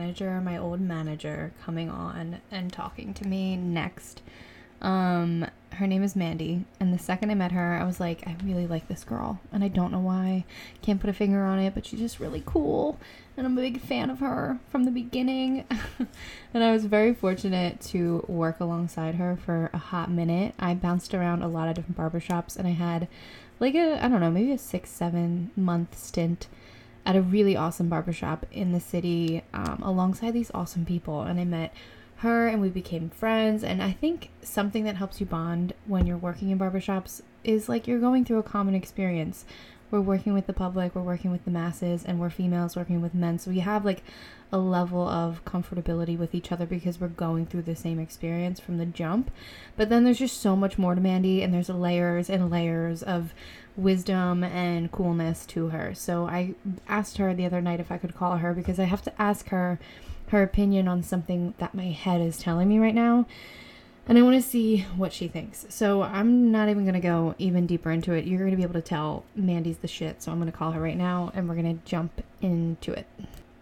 my old manager, coming on and talking to me next. Her name is Mandy, and the second I met her, I was like, I really like this girl, and I don't know why. Can't put a finger on it, but she's just really cool, and I'm a big fan of her from the beginning. And I was very fortunate to work alongside her for a hot minute. I bounced around a lot of different barbershops, and I had like I don't know, maybe a 6-7 month stint at a really awesome barbershop in the city, alongside these awesome people, and I met her and we became friends. And I think something that helps you bond when you're working in barbershops is like you're going through a common experience. We're working with the public, we're working with the masses, and we're females working with men, so we have like a level of comfortability with each other because we're going through the same experience from the jump. But then there's just so much more to Mandy, and there's layers and layers of wisdom and coolness to her. So I asked her the other night if I could call her, because I have to ask her opinion on something that my head is telling me right now, and I want to see what she thinks. So I'm not even going to go even deeper into it. You're going to be able to tell Mandy's the shit, so I'm going to call her right now, and we're going to jump into it.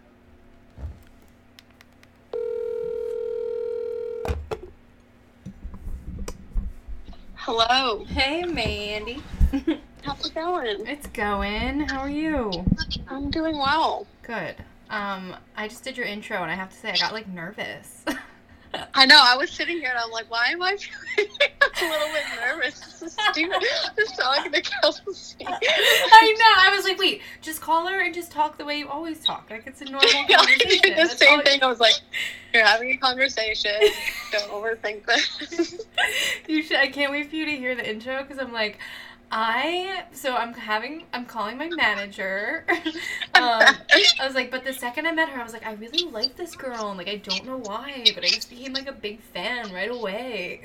Hello. Hey, Mandy. How's it going? It's going. How are you? I'm doing well. Good. I just did your intro, and I have to say I got like nervous. I know. I was sitting here and I'm like, why am I feeling a little bit nervous? This is stupid. Just talking to Kelsey. I know. I was like, wait, just call her and just talk the way you always talk. Like it's a normal conversation. I did the same thing. I was like, you're having a conversation. Don't overthink this. You should. I can't wait for you to hear the intro, because I'm like, I'm calling my manager. I was like, but the second I met her, I was like, I really like this girl, and like, I don't know why, but I just became like a big fan right away.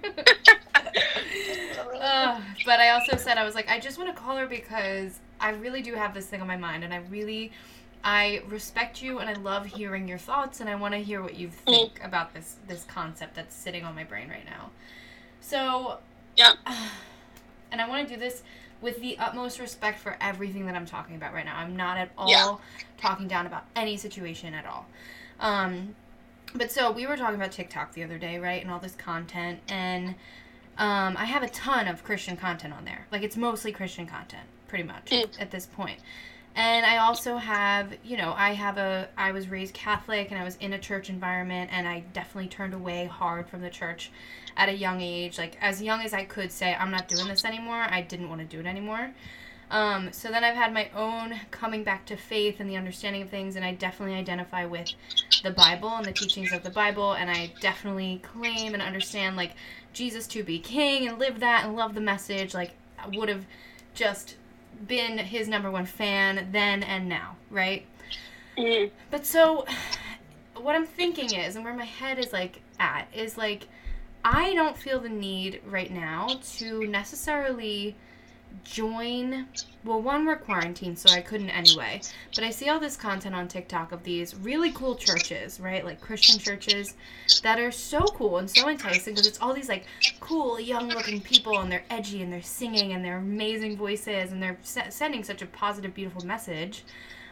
But I also said, I was like, I just want to call her because I really do have this thing on my mind, and I respect you, and I love hearing your thoughts, and I want to hear what you think about this concept that's sitting on my brain right now. So, yeah. And I want to do this with the utmost respect for everything that I'm talking about right now. I'm not at all talking down about any situation at all. But so we were talking about TikTok the other day, right? And all this content. And I have a ton of Christian content on there. Like, it's mostly Christian content, pretty much, at this point. And I also have, I was raised Catholic, and I was in a church environment, and I definitely turned away hard from the church at a young age. Like, as young as I could say, I'm not doing this anymore, I didn't want to do it anymore. So then I've had my own coming back to faith and the understanding of things, and I definitely identify with the Bible and the teachings of the Bible, and I definitely claim and understand, like, Jesus to be king, and live that, and love the message. Like, I would have just been his number one fan then and now, right? But so what I'm thinking is, and where my head is like at, is like, I don't feel the need right now to necessarily join, well, one, we're quarantined, so I couldn't anyway, but I see all this content on TikTok of these really cool churches, right, like Christian churches that are so cool and so enticing, because it's all these like cool young looking people, and they're edgy, and they're singing, and they're amazing voices, and they're sending such a positive, beautiful message.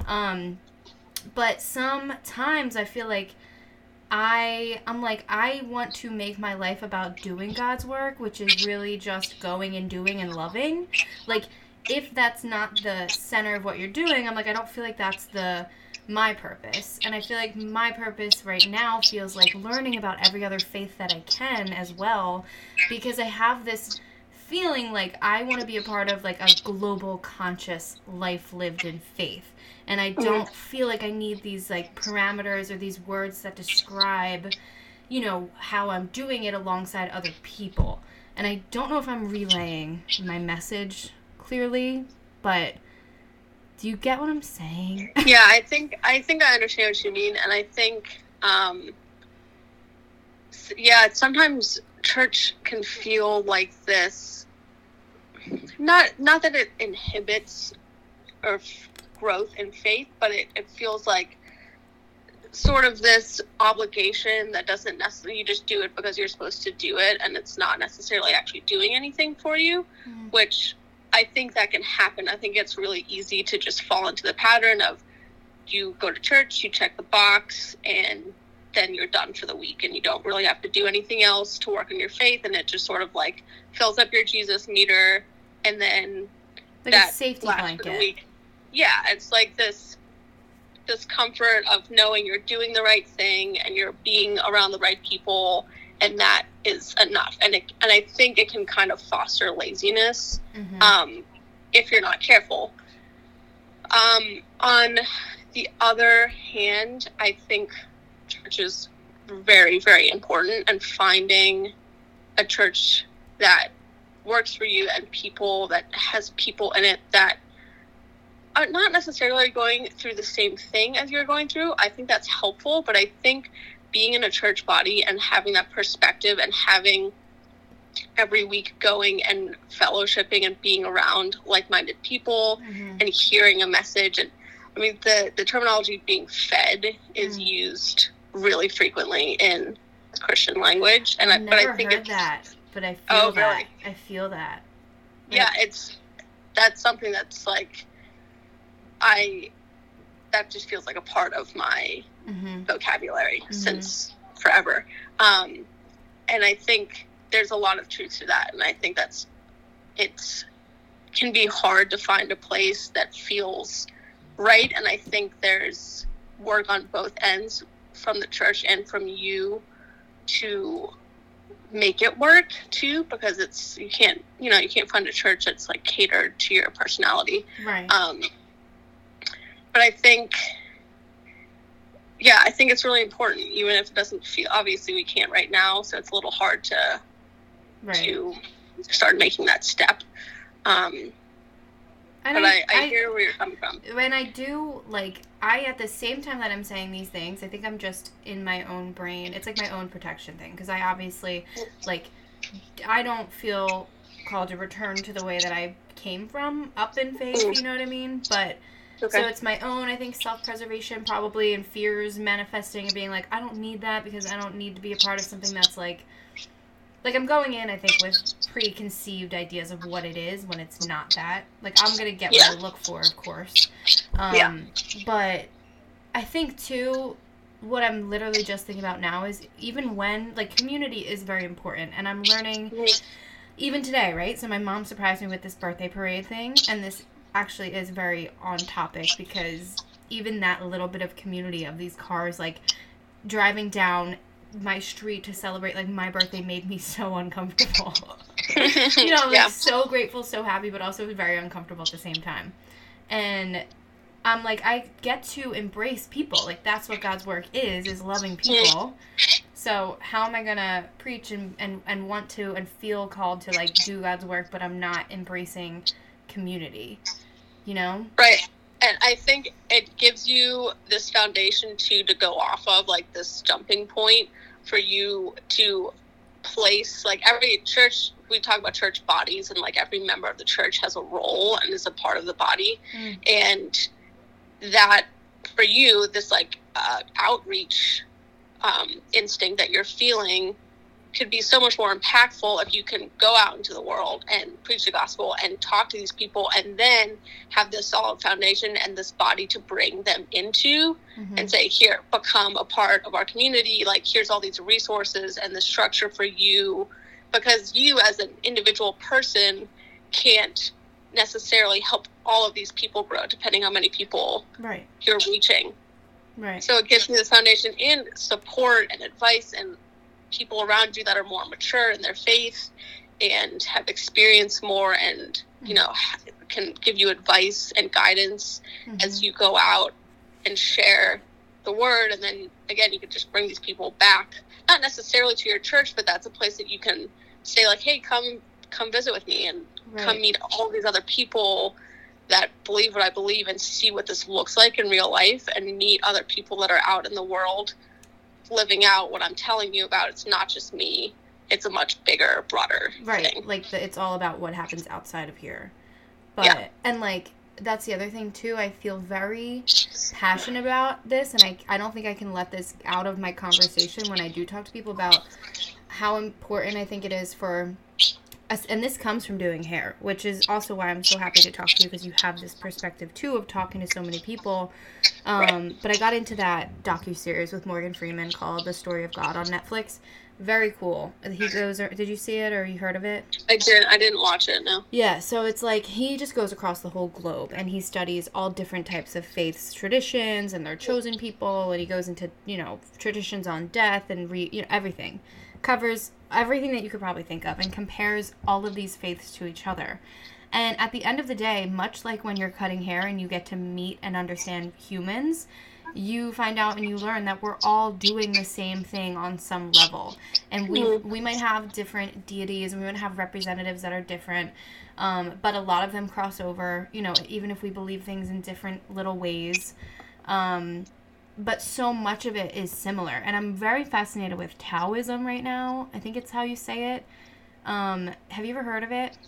But sometimes I feel like I'm like, I want to make my life about doing God's work, which is really just going and doing and loving. Like, if that's not the center of what you're doing, I'm like, I don't feel like that's my purpose. And I feel like my purpose right now feels like learning about every other faith that I can as well, because I have this feeling like I want to be a part of like a global conscious life lived in faith. And I don't feel like I need these like parameters or these words that describe, how I'm doing it alongside other people. And I don't know if I'm relaying my message clearly, but do you get what I'm saying? Yeah, I think I understand what you mean. And I think, sometimes church can feel like this, not that it inhibits or growth in faith, but it feels like sort of this obligation that doesn't necessarily, you just do it because you're supposed to do it, and it's not necessarily actually doing anything for you, which I think that can happen. I think it's really easy to just fall into the pattern of you go to church, you check the box, and then you're done for the week, and you don't really have to do anything else to work on your faith, and it just sort of like fills up your Jesus meter, and then like that a safety lasts blanket. for the week. Yeah, it's like this comfort of knowing you're doing the right thing and you're being around the right people, and that is enough. And I think it can kind of foster laziness if you're not careful. On the other hand, I think church is very, very important, and finding a church that works for you and people that has people in it that are not necessarily going through the same thing as you're going through. I think that's helpful, but I think being in a church body and having that perspective and having every week going and fellowshipping and being around like-minded people and hearing a message. And I mean, the terminology being fed is used really frequently in Christian language. And I've never heard that, but I feel that. Really? I feel that. Yeah, that's something that's like, that just feels like a part of my vocabulary since forever. And I think there's a lot of truth to that. And I think it can be hard to find a place that feels right. And I think there's work on both ends, from the church and from you, to make it work too, because you can't find a church that's like catered to your personality. Right. But I think it's really important, even if it doesn't feel, obviously we can't right now, so it's a little hard to start making that step. But I hear where you're coming from. When I do, at the same time that I'm saying these things, I think I'm just in my own brain. It's like my own protection thing, because I obviously, I don't feel called to return to the way that I came from up in faith, you know what I mean? But, so it's my own, I think, self-preservation probably, and fears manifesting and being like, I don't need that, because I don't need to be a part of something that's like I'm going in, I think, with preconceived ideas of what it is when it's not that. I'm going to get what I look for, of course. But I think, too, what I'm literally just thinking about now is even when, community is very important. And I'm learning, even today, right? So my mom surprised me with this birthday parade thing. And this actually is very on topic, because even that little bit of community of these cars, driving down my street to celebrate my birthday made me so uncomfortable. So grateful, so happy, but also very uncomfortable at the same time. And I'm I get to embrace people. That's what God's work is loving people. So how am I gonna preach and want to and feel called to do God's work, but I'm not embracing community, Right. And I think it gives you this foundation to go off of, this jumping point for you to place, every church, we talk about church bodies, and every member of the church has a role and is a part of the body. And that, for you, this outreach instinct that you're feeling could be so much more impactful if you can go out into the world and preach the gospel and talk to these people, and then have this solid foundation and this body to bring them into and say, here, become a part of our community. Here's all these resources and the structure for you, because you as an individual person can't necessarily help all of these people grow, depending how many people you're reaching. Right. So it gives you this foundation and support and advice and people around you that are more mature in their faith and have experienced more, and can give you advice and guidance as you go out and share the word. And then again, you could just bring these people back, not necessarily to your church, but that's a place that you can say, hey, come visit with me, and come meet all these other people that believe what I believe, and see what this looks like in real life, and meet other people that are out in the world living out what I'm telling you about. It's not just me. It's a much bigger, broader thing. It's all about what happens outside of here. But, and that's the other thing too. I feel very passionate about this, and I don't think I can let this out of my conversation when I do talk to people about how important I think it is for and this comes from doing hair, which is also why I'm so happy to talk to you, because you have this perspective too of talking to so many people. But I got into that docuseries with Morgan Freeman called The Story of God on Netflix. Very cool. He goes, did you see it or you heard of it? I didn't watch it, no. Yeah, so it's like he just goes across the whole globe and he studies all different types of faiths, traditions, and their chosen people, and he goes into, traditions on death and everything. Covers everything that you could probably think of and compares all of these faiths to each other. And at the end of the day, much like when you're cutting hair and you get to meet and understand humans, you find out and you learn that we're all doing the same thing on some level. And we might have different deities and we might have representatives that are different, but a lot of them cross over, even if we believe things in different little ways. But so much of it is similar. And I'm very fascinated with Taoism right now. I think it's how you say it. Have you ever heard of it?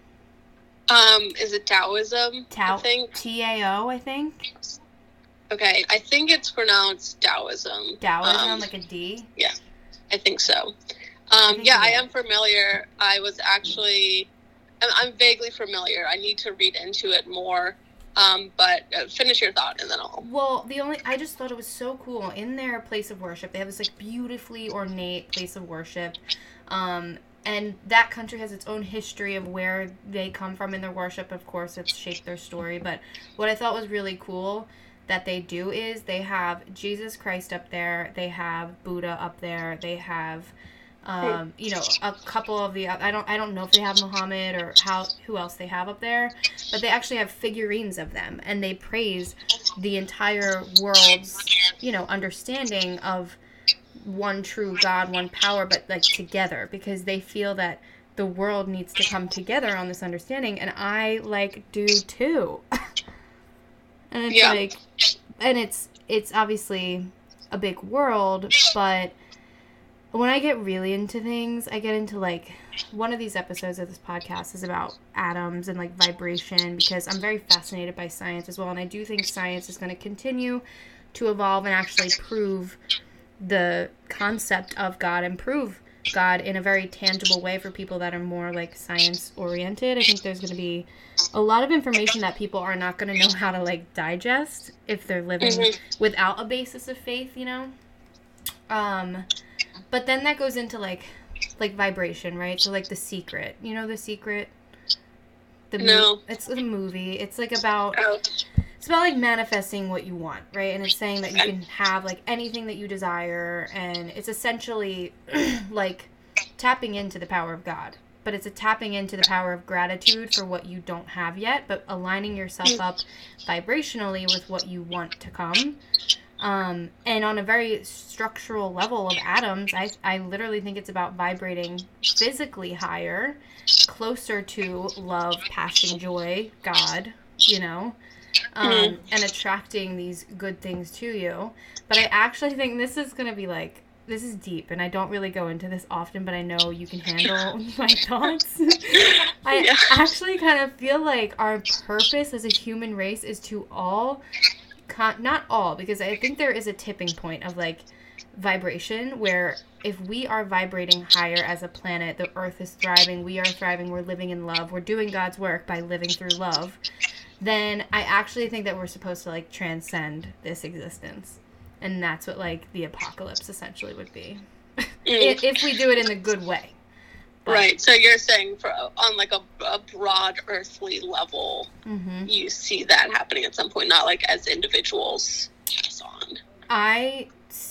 Is it Taoism? I think. T-A-O, I think. Okay, I think it's pronounced Taoism. Taoism, like a D? Yeah, I think so. I am familiar. I'm vaguely familiar. I need to read into it more. But finish your thought and then I'll... Well, I just thought it was so cool. In their place of worship, they have this like beautifully ornate place of worship. And that country has its own history of where they come from in their worship. Of course, it's shaped their story. But what I thought was really cool that they do is they have Jesus Christ up there. They have Buddha up there. They have... a couple of the, I don't know if they have Muhammad or who else they have up there, but they actually have figurines of them, and they praise the entire world's, understanding of one true God, one power, but like together, because they feel that the world needs to come together on this understanding, and I do too. And it's and it's obviously a big world, but when I get really into things, I get into one of these episodes of this podcast is about atoms and vibration, because I'm very fascinated by science as well. And I do think science is going to continue to evolve and actually prove the concept of God and prove God in a very tangible way for people that are more science oriented. I think there's going to be a lot of information that people are not going to know how to digest if they're living without a basis of faith, But then that goes into vibration, right? So The Secret. You know The Secret? No. It's a movie. It's about it's about manifesting what you want, right? And it's saying that you can have anything that you desire, and it's essentially tapping into the power of God. But it's a tapping into the power of gratitude for what you don't have yet, but aligning yourself up vibrationally with what you want to come. And on a very structural level of atoms, I literally think it's about vibrating physically higher, closer to love, passion, joy, God, and attracting these good things to you. But I actually think this is going to be this is deep, and I don't really go into this often, but I know you can handle my thoughts. I actually kind of feel our purpose as a human race is to all... not all, because I think there is a tipping point of vibration where if we are vibrating higher as a planet, the earth is thriving, we are thriving, we're living in love, we're doing God's work by living through love, then I actually think that we're supposed to transcend this existence. And that's what the apocalypse essentially would be. If we do it in a good way. But, right, so you're saying on a broad earthly level, you see that happening at some point, not as individuals pass on. I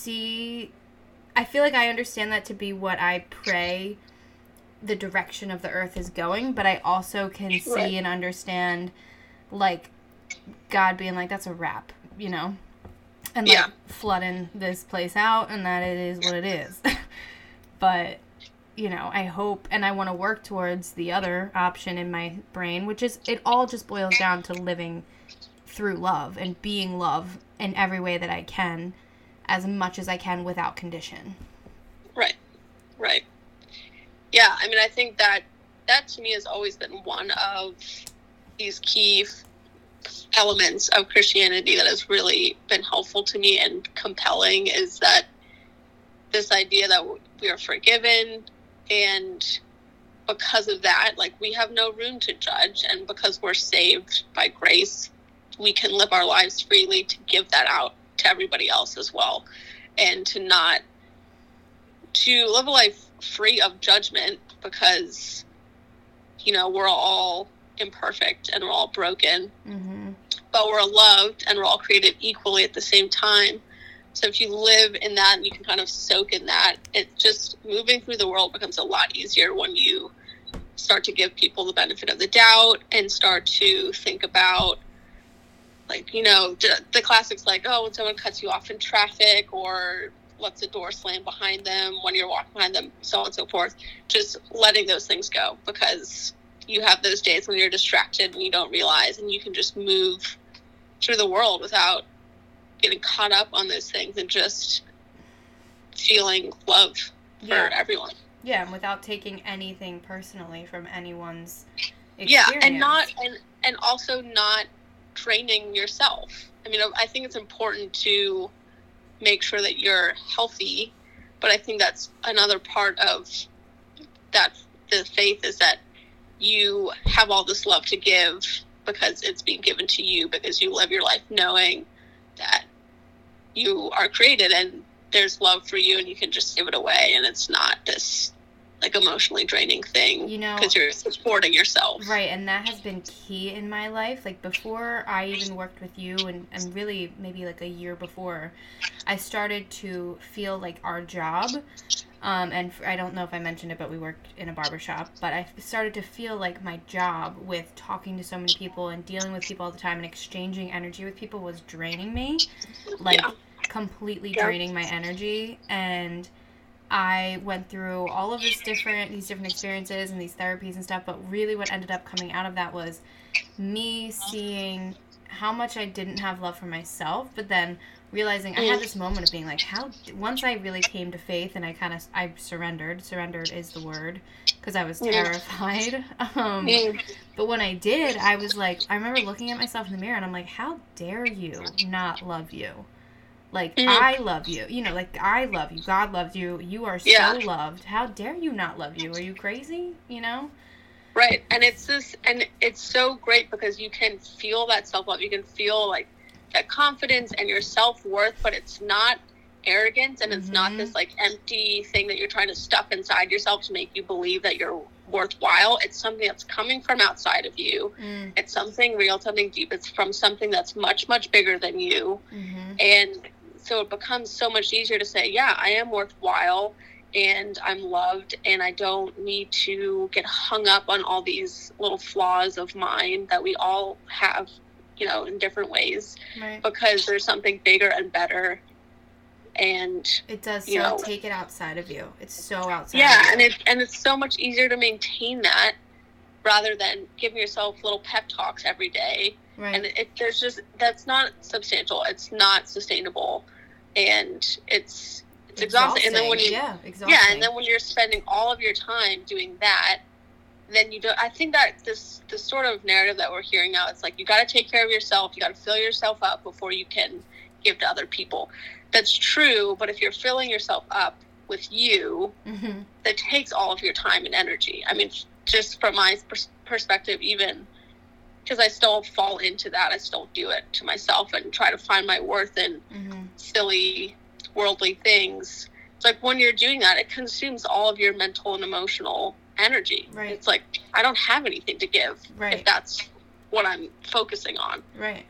feel I understand that to be what I pray the direction of the earth is going, but I also can see and understand God being that's a wrap, and flooding this place out, and that it is what it is. But I hope, and I want to work towards the other option in my brain, which is, it all just boils down to living through love and being love in every way that I can, as much as I can without condition. Right. Yeah, I think that to me has always been one of these key elements of Christianity that has really been helpful to me and compelling, is that this idea that we are forgiven, and because of that, like, we have no room to judge. And because we're saved by grace, we can live our lives freely to give that out to everybody else as well. And to live a life free of judgment, because, you know, we're all imperfect and we're all broken, but we're loved and we're all created equally at the same time. So if you live in that and you can kind of soak in that, it just, moving through the world becomes a lot easier when you start to give people the benefit of the doubt and start to think about, like, you know, the classics, like, oh, when someone cuts you off in traffic, or lets a door slam behind them when you're walking behind them, so on and so forth. Just letting those things go, because you have those days when you're distracted and you don't realize, and you can just move through the world without getting caught up on those things and just feeling love for everyone. Yeah, and without taking anything personally from anyone's experience. Yeah, and also not draining yourself. I mean, I think it's important to make sure that you're healthy, but I think that's another part of that, the faith, is that you have all this love to give because it's being given to you, because you live your life knowing that you are created and there's love for you, and you can just give it away, and it's not this, like, emotionally draining thing, you know, because you're supporting yourself. Right, and that has been key in my life. Like, before I even worked with you, and really maybe like a year before, I started to feel like our job, and I don't know if I mentioned it, but we worked in a barbershop, but I started to feel like my job with talking to so many people and dealing with people all the time and exchanging energy with people was draining me, like, completely draining my energy. And I went through all of these different experiences and these therapies and stuff, but really what ended up coming out of that was me seeing how much I didn't have love for myself, but then realizing I had this moment of being like, once I really came to faith and I surrendered is the word, because I was terrified. But when I did, I was like, I remember looking at myself in the mirror and I'm like, how dare you not love you? Like, I love you. You know, like, I love you. God loves you. You are so loved. How dare you not love you? Are you crazy? You know? Right. And it's so great because you can feel that self-love. You can feel, like, that confidence and your self-worth, but it's not arrogance, and it's not this, like, empty thing that you're trying to stuff inside yourself to make you believe that you're worthwhile. It's something that's coming from outside of you. It's something real, something deep. It's from something that's much, much bigger than you. And so it becomes so much easier to say, yeah, I am worthwhile and I'm loved, and I don't need to get hung up on all these little flaws of mine that we all have, you know, in different ways, because there's something bigger and better. And it does take it outside of you. It's so outside of you. and it's so much easier to maintain that rather than giving yourself little pep talks every day. Right. And that's not substantial. It's not sustainable, and it's exhausting. And then when and then when you're spending all of your time doing that, then you don't. I think that this sort of narrative that we're hearing now, it's like, you got to take care of yourself. You got to fill yourself up before you can give to other people. That's true, but if you're filling yourself up with you, that takes all of your time and energy. I mean, just from my perspective, even because I still fall into that, I still do it to myself and try to find my worth in silly, worldly things. It's like, when you're doing that, it consumes all of your mental and emotional energy. Right. It's like, I don't have anything to give if that's what I'm focusing on. Right.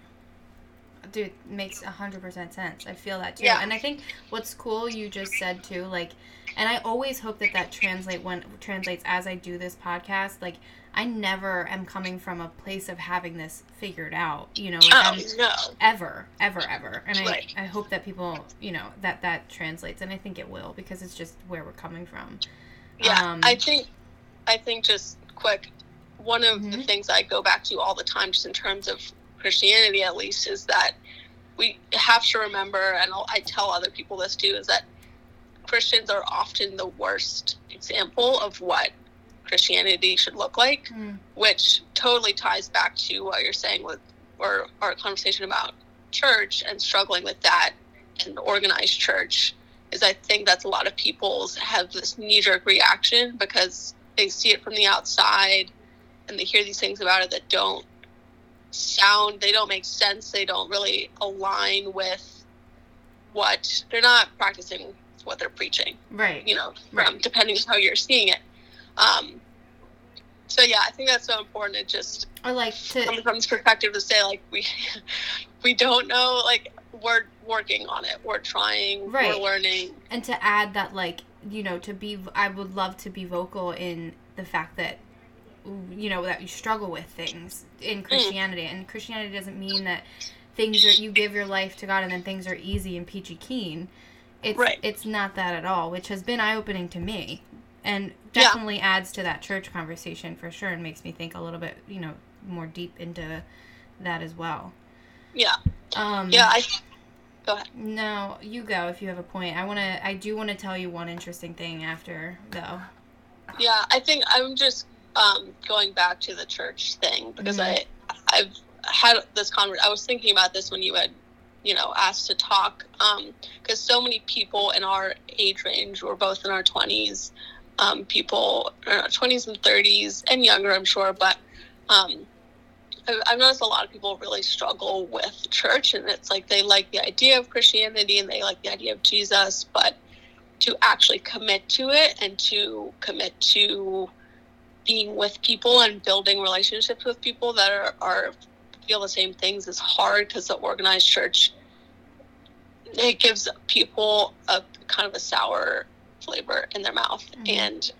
Dude, makes 100% sense. I feel that too. Yeah. And I think what's cool, you just said too, like, and I always hope that translates as I do this podcast. Like, I never am coming from a place of having this figured out, you know, no. ever. And I hope that people, you know, that translates, and I think it will, because it's just where we're coming from. Yeah. I think just quick, one of the things I go back to all the time, just in terms of Christianity at least, is that we have to remember, and I tell other people this too, is that Christians are often the worst example of what Christianity should look like, which totally ties back to what you're saying with or our conversation about church and struggling with that and organized church. Is I think that's a lot of people's have this knee-jerk reaction, because they see it from the outside and they hear these things about it that don't make sense. They don't really align with what they're not practicing what they're preaching. Right. Depending on how you're seeing it. So yeah, I think that's so important. It just coming from this perspective to say like we don't know, like we're working on it. We're trying. Right. We're learning. And to add that, like, I would love to be vocal in the fact that, that you struggle with things in Christianity. And Christianity doesn't mean that you give your life to God and then things are easy and peachy keen. It's not that at all, which has been eye-opening to me. And definitely adds to that church conversation for sure and makes me think a little bit, more deep into that as well. Yeah. Go ahead. No, you go if you have a point. I do want to tell you one interesting thing after, though. Yeah, I think I'm just going back to the church thing because I've had this conversation. I was thinking about this when you had, asked to talk, because so many people in our age range, we're both in our 20s, people in our 20s and 30s and younger, I'm sure, but I've noticed a lot of people really struggle with church, and it's like they like the idea of Christianity and they like the idea of Jesus, but to actually commit to it and to commit to being with people and building relationships with people that are feel the same things is hard, because the organized church, it gives people a kind of a sour flavor in their mouth. And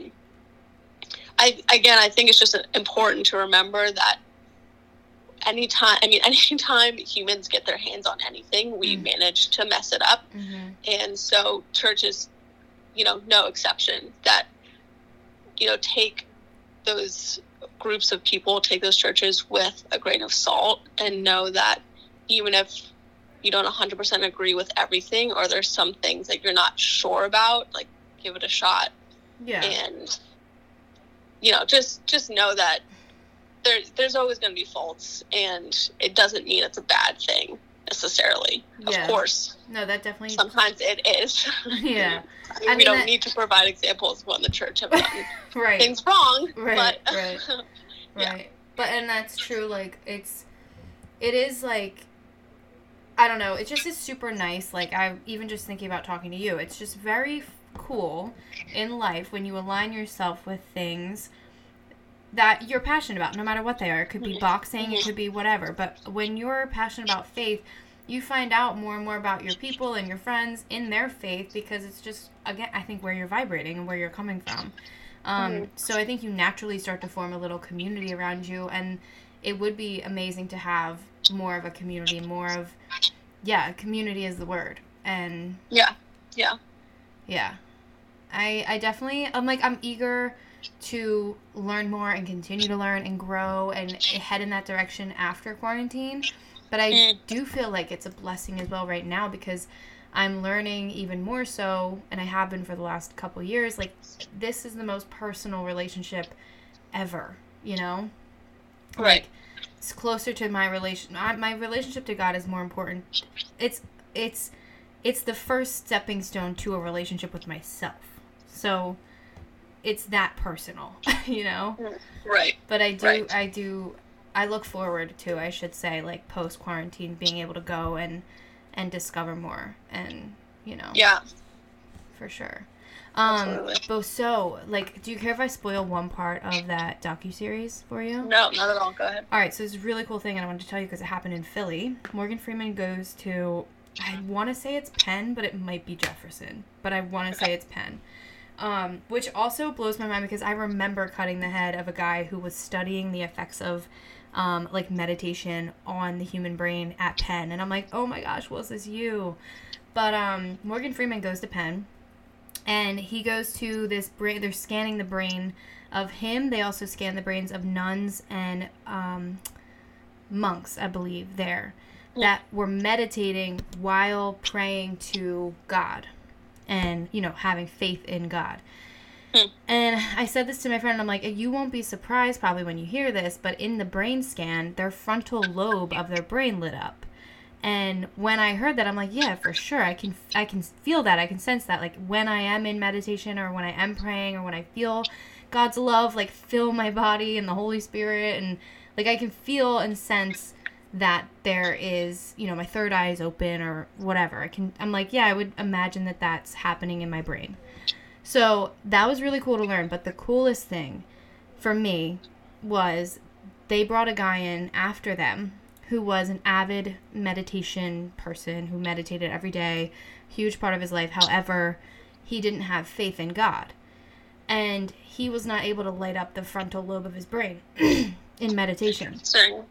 I think it's just important to remember that anytime humans get their hands on anything, we manage to mess it up. And so church is, no exception. That, take those groups of people, take those churches with a grain of salt, and know that even if you don't 100% agree with everything, or there's some things that you're not sure about, like, give it a shot. Yeah. And, just know that there's always going to be faults, and it doesn't mean it's a bad thing necessarily. Yeah. Of course. No, that definitely. Sometimes it is. Yeah. We don't need to provide examples when the church have done things wrong. Right. But, right. Right. But and that's true. Like it is like, I don't know. It just is super nice. Like I even just thinking about talking to you. It's just very cool in life when you align yourself with things that you're passionate about, no matter what they are. It could be boxing, it could be whatever. But when you're passionate about faith, you find out more and more about your people and your friends in their faith, because it's just, again, I think where you're vibrating and where you're coming from. So I think you naturally start to form a little community around you, and it would be amazing to have more of a community, community is the word. And yeah. I definitely, I'm eager to learn more and continue to learn and grow and head in that direction after quarantine. But I do feel like it's a blessing as well right now, because I'm learning even more so, and I have been for the last couple years, like, this is the most personal relationship ever, Right. Like, it's closer to my relationship to God is more important. It's the first stepping stone to a relationship with myself. So it's that personal, Right. But I look forward to, I should say, like, post-quarantine, being able to go and discover more, and, Yeah. For sure. Absolutely. But so, like, do you care if I spoil one part of that docuseries for you? No, not at all. Go ahead. All right, so it's a really cool thing, and I wanted to tell you because it happened in Philly. Morgan Freeman goes to, I want to say it's Penn, but it might be Jefferson. But I want to say it's Penn. Which also blows my mind, because I remember cutting the head of a guy who was studying the effects of meditation on the human brain at Penn. And I'm like, oh my gosh, was this you? But Morgan Freeman goes to Penn, and he goes to this brain. They're scanning the brain of him. They also scan the brains of nuns and monks, I believe, there, that were meditating while praying to God and, having faith in God. And I said this to my friend, and I'm like, you won't be surprised probably when you hear this, but in the brain scan, their frontal lobe of their brain lit up. And when I heard that, I'm like, yeah, for sure. I can feel that. I can sense that. Like, when I am in meditation, or when I am praying, or when I feel God's love, like, fill my body and the Holy Spirit, and, like, I can feel and sense that there is, you know, my third eye is open or whatever. I'm like, yeah, I would imagine that that's happening in my brain. So that was really cool to learn. But the coolest thing for me was they brought a guy in after them who was an avid meditation person who meditated every day, huge part of his life. However, he didn't have faith in God. And he was not able to light up the frontal lobe of his brain in meditation. Sorry.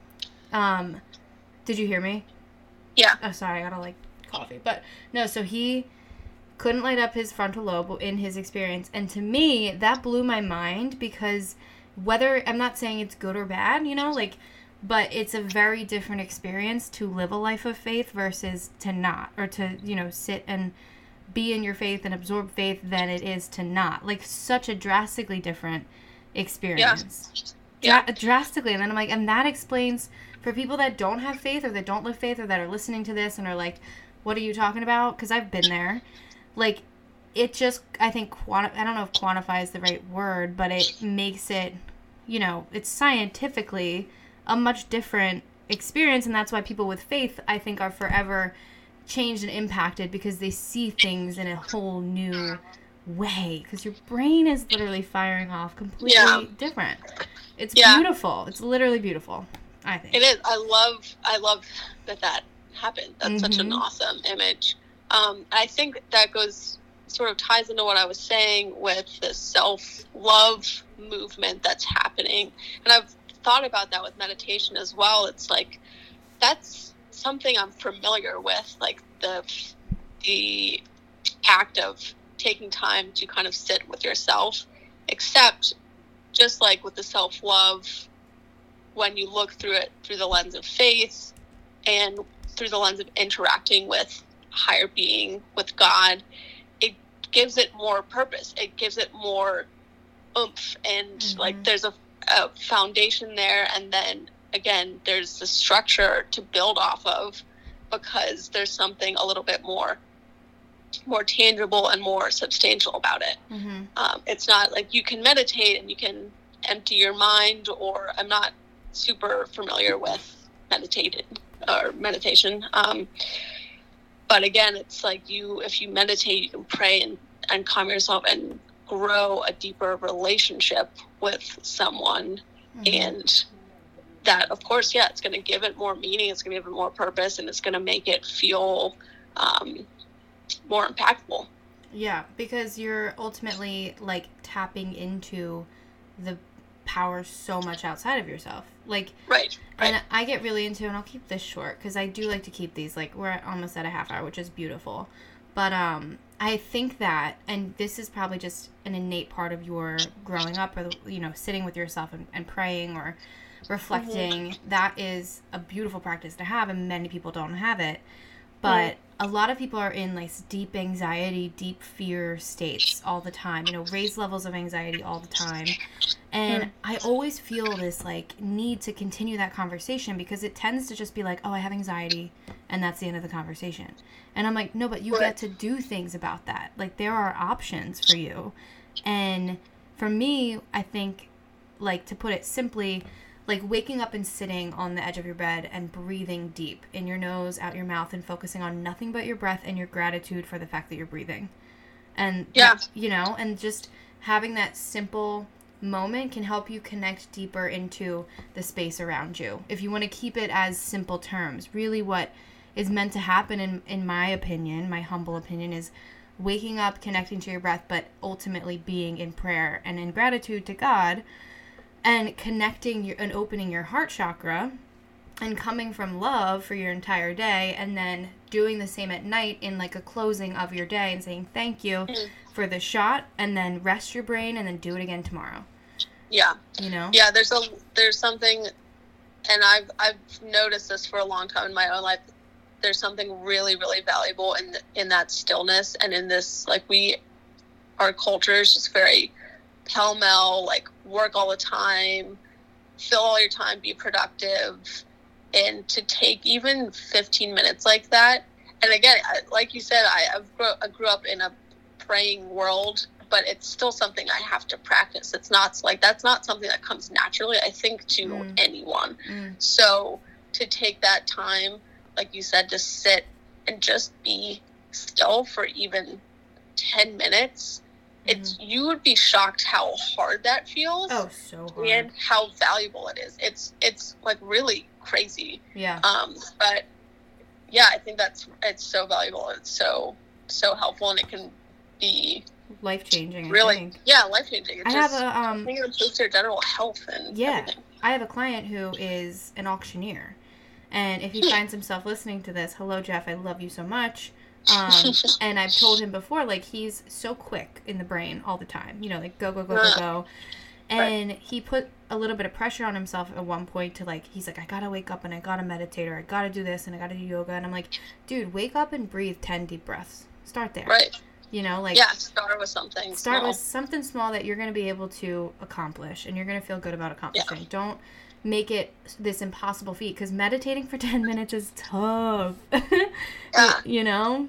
Did you hear me? Yeah. Oh, sorry, I gotta, like, coffee. But, no, so he couldn't light up his frontal lobe in his experience. And to me, that blew my mind because whether, I'm not saying it's good or bad, you know, like, but it's a very different experience to live a life of faith versus to not, or to, you know, sit and be in your faith and absorb faith than it is to not. Like, such a drastically different experience. Yeah. Drastically. And then I'm like, and that explains for people that don't have faith or that don't live faith or that are listening to this and are like, what are you talking about? Because I've been there. Like, it just, I think, I don't know if quantify is the right word, but it makes it, you know, it's scientifically a much different experience. And that's why people with faith, I think, are forever changed and impacted because they see things in a whole new way. Because your brain is literally firing off completely different. It's beautiful. It's literally beautiful, I think. It is. I love that happened. That's such an awesome image. I think that sort of ties into what I was saying with the self-love movement that's happening. And I've thought about that with meditation as well. It's like, that's something I'm familiar with, like the act of taking time to kind of sit with yourself, except just like with the self-love, when you look through it through the lens of faith and through the lens of interacting with higher being, with God, it gives it more purpose. It gives it more oomph. And like there's a foundation there. And then again, there's the structure to build off of because there's something a little bit more tangible and more substantial about it. It's not like you can meditate and you can empty your mind, or I'm not super familiar with meditation. But again, it's like if you meditate, you can pray and calm yourself and grow a deeper relationship with someone. And that, of course, it's going to give it more meaning. It's going to give it more purpose, and it's going to make it feel more impactful. Yeah, because you're ultimately like tapping into the power so much outside of yourself. Like, right. And I get really into, and I'll keep this short because I do like to keep these, like, we're almost at a half hour, which is beautiful. But I think that, and this is probably just an innate part of your growing up, or, you know, sitting with yourself and praying or reflecting, that is a beautiful practice to have, and many people don't have it. But a lot of people are in, like, deep anxiety, deep fear states all the time, you know, raised levels of anxiety all the time. And I always feel this, like, need to continue that conversation because it tends to just be like, oh, I have anxiety, and that's the end of the conversation. And I'm like, no, but you get to do things about that. Like, there are options for you. And for me, I think, like, to put it simply, like waking up and sitting on the edge of your bed and breathing deep in your nose, out your mouth, and focusing on nothing but your breath and your gratitude for the fact that you're breathing. And, you know, and just having that simple moment can help you connect deeper into the space around you. If you want to keep it as simple terms, really what is meant to happen, in my opinion, my humble opinion, is waking up, connecting to your breath, but ultimately being in prayer and in gratitude to God, and connecting and opening your heart chakra and coming from love for your entire day, and then doing the same at night in like a closing of your day and saying thank you for the shot, and then rest your brain and then do it again tomorrow. Yeah. You know? Yeah, there's something, and I've noticed this for a long time in my own life. There's something really, really valuable in that stillness, and in this, like, our culture is just very pell-mell, like, work all the time, fill all your time, be productive, and to take even 15 minutes like that. And again, like you said, I grew up in a praying world, but it's still something I have to practice. It's not like, that's not something that comes naturally, I think, to anyone. So to take that time, like you said, to sit and just be still for even 10 minutes, you would be shocked how hard that feels. Oh, so hard. And how valuable it is. It's like really crazy. Yeah. But yeah, I think it's so valuable. It's so helpful, and it can be life-changing. Really, life-changing. I have a I think it improves their general health and everything. I have a client who is an auctioneer, and if he finds himself listening to this, hello Jeff, I love you so much. And I've told him before, like, he's so quick in the brain all the time, you know, like go. And he put a little bit of pressure on himself at one point to, like, he's like, I gotta wake up and I gotta meditate, or I gotta do this and I gotta do yoga. And I'm like, dude, wake up and breathe 10 deep breaths. Start there. Right. You know, like... Yeah, start with something small. With something small that you're going to be able to accomplish, and you're going to feel good about accomplishing. Yeah. Don't make it this impossible feat, because meditating for 10 minutes is tough. Yeah. You know?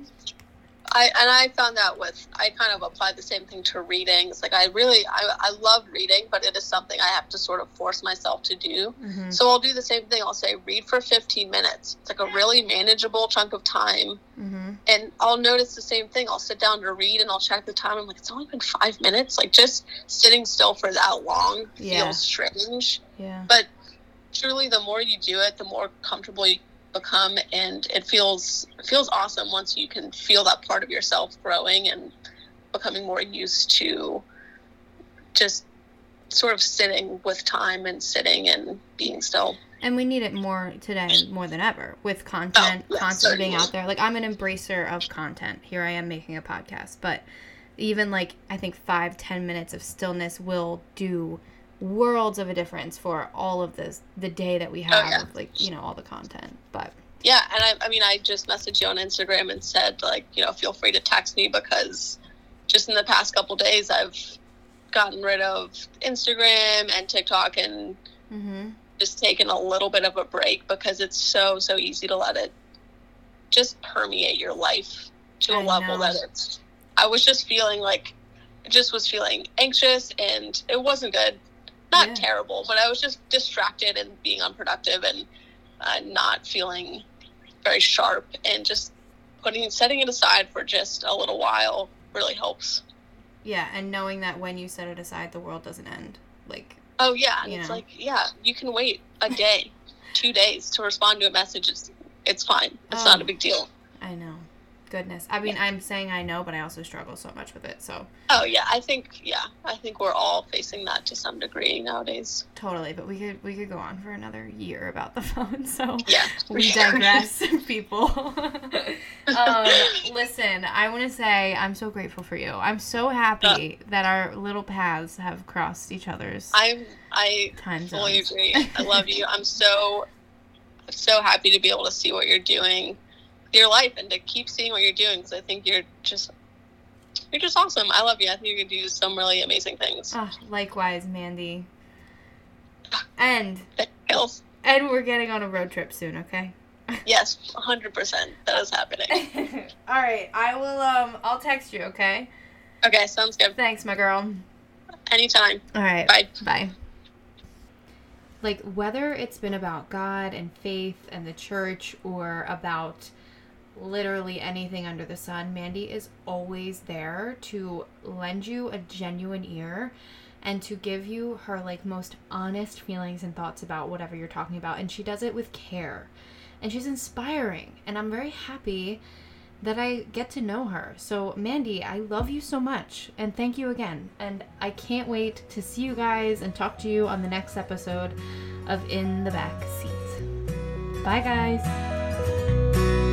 I found that I kind of applied the same thing to reading. It's like, I love reading, but it is something I have to sort of force myself to do. Mm-hmm. So I'll do the same thing. I'll say, read for 15 minutes. It's like a really manageable chunk of time. Mm-hmm. And I'll notice the same thing. I'll sit down to read and I'll check the time. I'm like, it's only been 5 minutes. Like, just sitting still for that long feels strange. Yeah. But truly, the more you do it, the more comfortable you become, and it feels awesome once you can feel that part of yourself growing and becoming more used to just sort of sitting with time and sitting and being still. And we need it more today, more than ever, with content constantly being out there. Like, I'm an embracer of content. Here I am making a podcast, but even, like, I think 5-10 minutes of stillness will do worlds of a difference for all of the day that we have, like, you know, all the content. But yeah, and I just messaged you on Instagram and said, like, you know, feel free to text me, because just in the past couple days I've gotten rid of Instagram and TikTok and just taken a little bit of a break, because it's so easy to let it just permeate your life to a level that I was just feeling like, was feeling anxious, and it wasn't good. Not terrible, but I was just distracted and being unproductive and not feeling very sharp, and just setting it aside for just a little while really helps. Yeah, and knowing that when you set it aside, the world doesn't end. Like, oh yeah, and it's like, yeah, you can wait a day, 2 days to respond to a message. It's fine. It's not a big deal. I know. Goodness. I mean, I'm saying I know, but I also struggle so much with it, so. Oh, yeah. I think we're all facing that to some degree nowadays. Totally, but we could go on for another year about the phone, so yeah, we digress, people. Listen, I want to say I'm so grateful for you. I'm so happy that our little paths have crossed each other's I fully agree. I love you. I'm so happy to be able to see what you're doing your life and to keep seeing what you're doing, because I think you're just awesome. I love you. I think you can do some really amazing things. Oh, likewise, Mandy. And we're getting on a road trip soon, okay? Yes, 100%. That is happening. All right, I will. I'll text you, okay? Okay, sounds good. Thanks, my girl. Anytime. All right. Bye. Like, whether it's been about God and faith and the church, or about literally anything under the sun, Mandy is always there to lend you a genuine ear and to give you her, like, most honest feelings and thoughts about whatever you're talking about. And she does it with care. And she's inspiring. And I'm very happy that I get to know her. So, Mandy, I love you so much. And thank you again. And I can't wait to see you guys and talk to you on the next episode of In the Back Seat. Bye, guys.